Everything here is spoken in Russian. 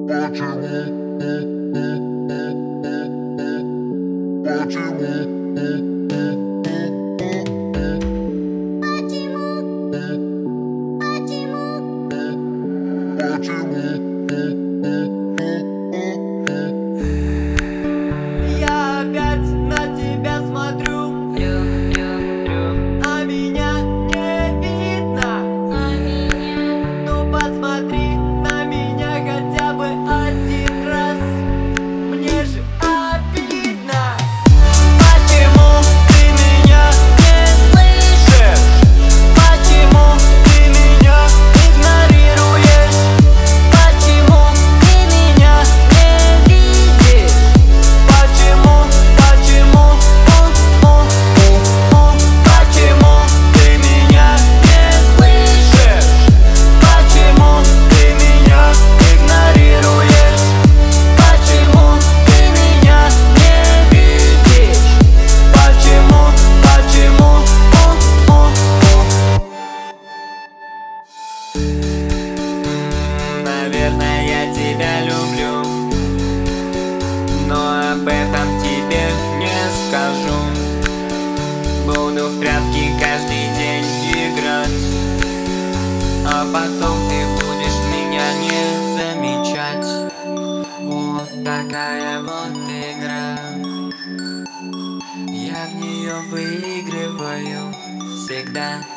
Я опять на тебя смотрю, а меня не видно. Ну посмотри на меня хотя бы один раз. Мне же обидно. Почему ты меня не слышишь? Почему ты меня игнорируешь? Почему ты меня не видишь? Почему ты меня не слышишь? Почему ты меня игнорируешь? Почему ты меня не видишь? Почему? Наверное, я тебя люблю, но об этом тебе не скажу. Буду в прятки каждый день играть, а потом ты будешь меня не замечать. Вот такая вот игра, я в нее выигрываю всегда.